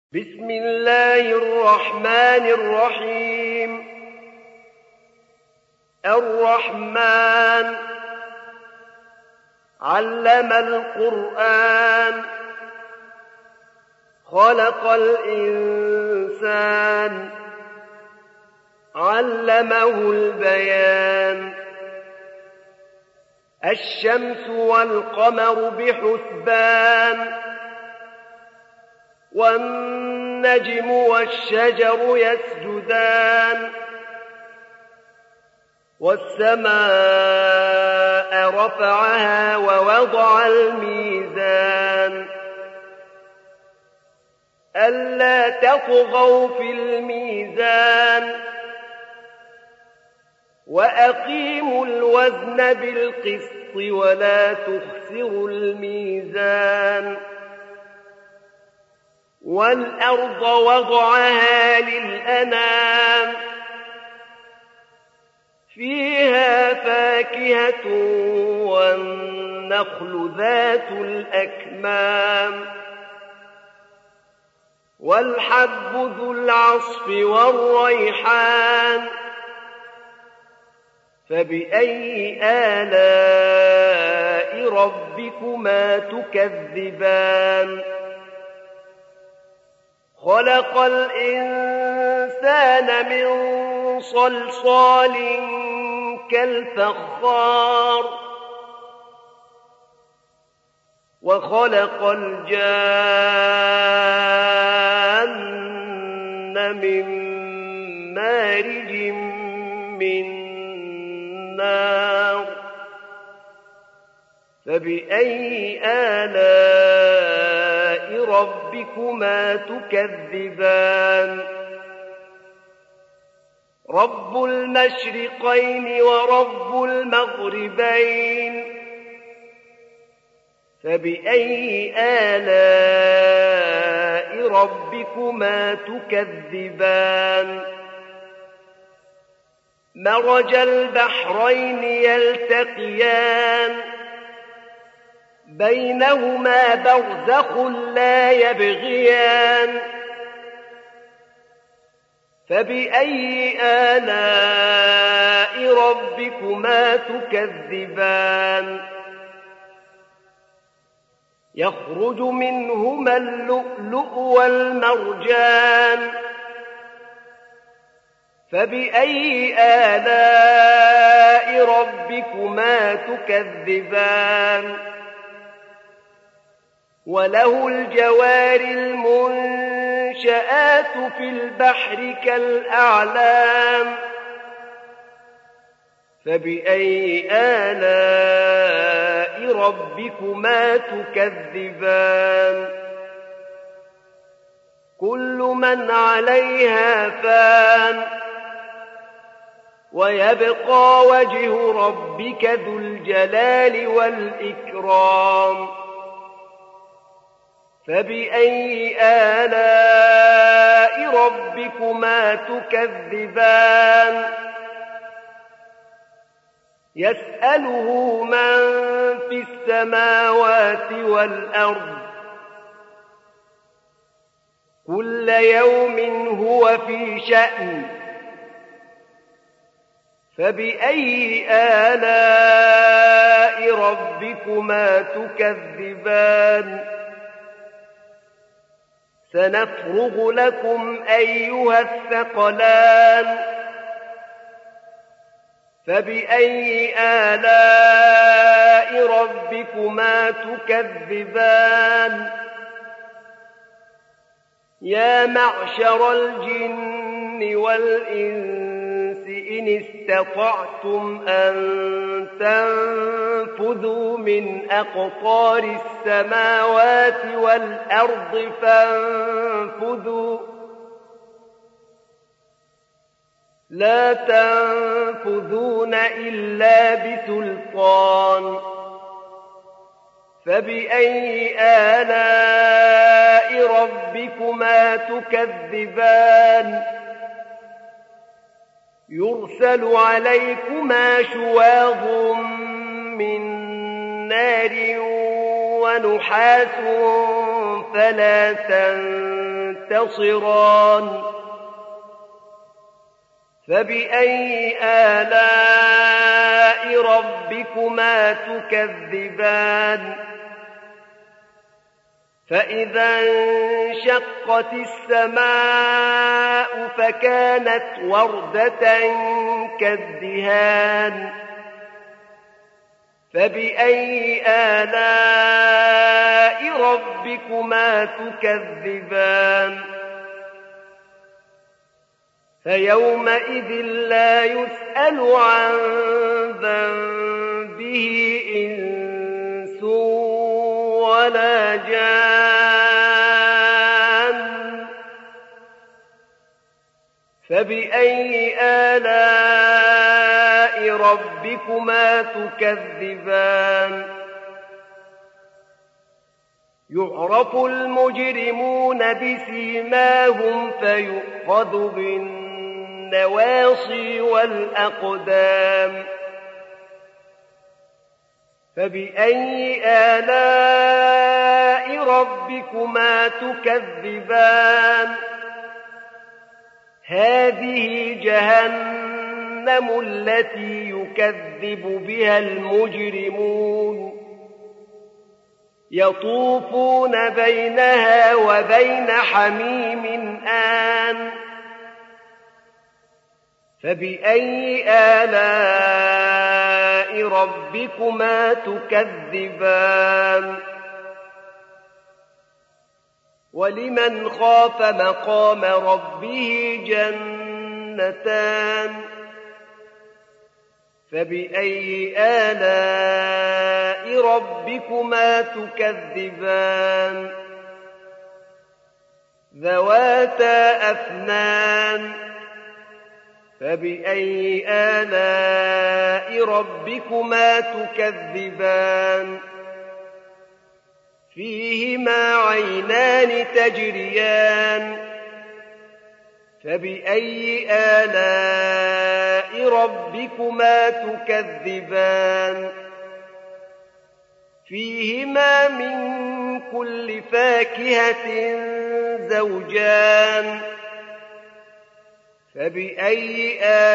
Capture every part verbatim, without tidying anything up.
بسم الله الرحمن الرحيم. الرحمن علم القرآن خلق الإنسان علمه البيان. الشمس والقمر بحسبان والنجم والشجر يسجدان والسماء رفعها ووضع الميزان ألا تطغوا في الميزان وأقيموا الوزن بالقسط ولا تخسروا الميزان. والأرض وضعها للأنام فيها فاكهة والنخل ذات الأكمام والحب ذو العصف والريحان فبأي آلاء ربكما تكذبان. خلق الإنسان من صلصال كالفخار وخلق الجان من مارج من نار فبأي آلاء ربكما تكذبان. رب المشرقين ورب المغربين فبأي آلاء ربكما تكذبان. مرج البحرين يلتقيان بينهما برزخ لا يبغيان فبأي آلاء ربكما تكذبان. يخرج منهما اللؤلؤ والمرجان فبأي آلاء ربكما تكذبان. وله الجوار المنشآت في البحر كالأعلام فبأي آلاء ربكما تكذبان. كل من عليها فان ويبقى وجه ربك ذو الجلال والإكرام فبأي آلاء ربكما تكذبان. يسأله من في السماوات والأرض كل يوم هو في شأن فبأي آلاء ربكما تكذبان. سنفرغ لكم أيها الثقلان فبأي آلاء ربكما تكذبان. يا معشر الجن والإنس إن استطعتم أن تنفذوا من أقطار السماوات والأرض فانفذوا لا تنفذون إلا بسلطان فبأي آلاء ربكما تكذبان. يرسل عليكما شواظ من نار ونحاس فلا ينتصران فبأي آلاء ربكما تكذبان فإذا انشقت السماء فكانت وردة كالدهان فبأي آلاء ربكما تكذبان فيومئذ لا يسأل عن ذنبه إنس ولا جان فبأي آلاء ربكما تكذبان يعرف المجرمون بسيماهم فيؤخذ بالنواصي والأقدام فبأي آلاء ربكما تكذبان هذه جهنم التي يكذب بها المجرمون يطوفون بينها وبين حميم آن فبأي آلاء ربكما تكذبان ولمن خاف مقام ربه جنتان فبأي آلاء ربكما تكذبان ذواتا أفنان فبأي آلاء ربكما تكذبان فيهما عينان تجريان فبأي آلاء ربكما تكذبان فيهما من كل فاكهة زوجان فبأي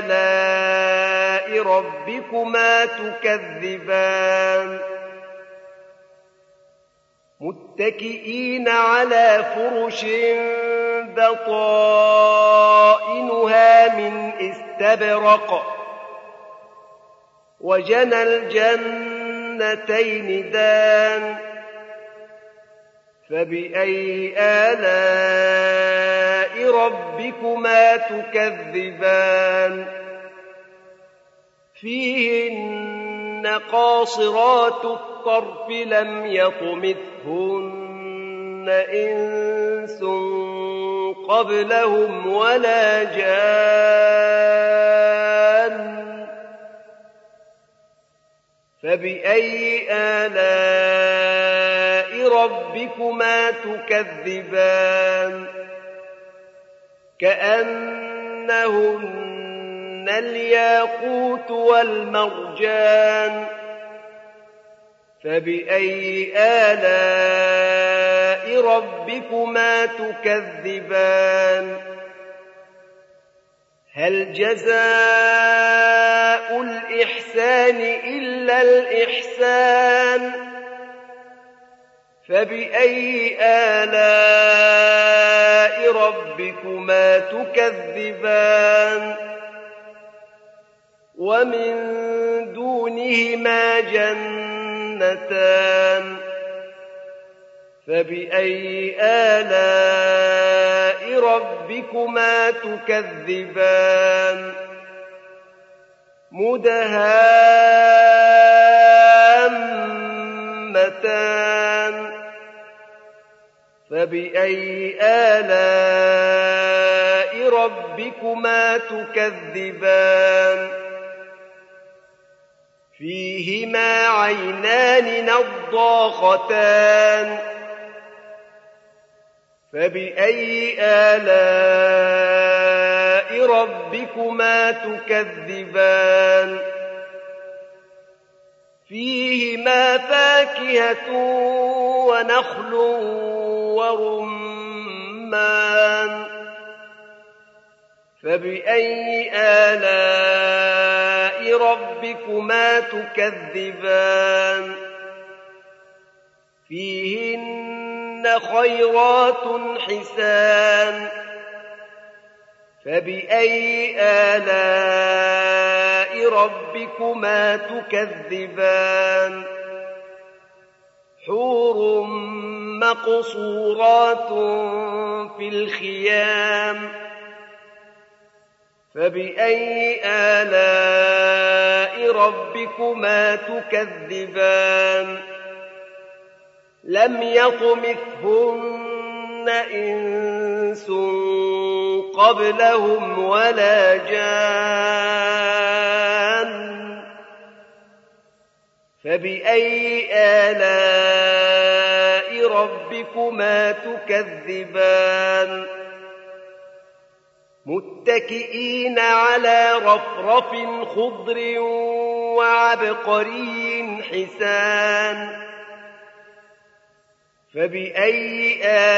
آلاء ربكما تكذبان متكئين على فرش بطائنها من استبرق وجنى الجنتين دان فبأي آلاء ربكما تكذبان فيهن قاصرات الطرف لم يطمثهن إنس قبلهم ولا جان فبأي آلاء ربكما تكذبان كأنهن الياقوت والمرجان فبأي آلاء ربكما تكذبان هل جزاء الإحسان إلا الإحسان فبأي آلاء ربكما تكذبان ومن دونهما جنتان فبأي آلاء ربكما تكذبان مدهامتان فبأي آلاء ربكما تكذبان فيهما عينان نضاختان فبأي آلاء ربكما تكذبان فيهما فاكهة ونخل ورمان فبأي آلاء ربكما تكذبان فيهن خيرات حسان فبأي آلاء ربكما تكذبان حور مقصورات في الخيام فبأي آلاء ربكما تكذبان لم يطمثهن إنس قبلهم ولا جان فبأي آلاء ربكما تكذبان متكئين على رفرف خضر وعبقري حسان فبأي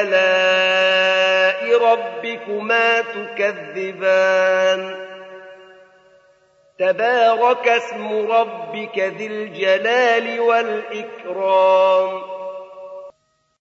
آلاء ربكما تكذبان تبارك اسم ربك ذي الجلال والإكرام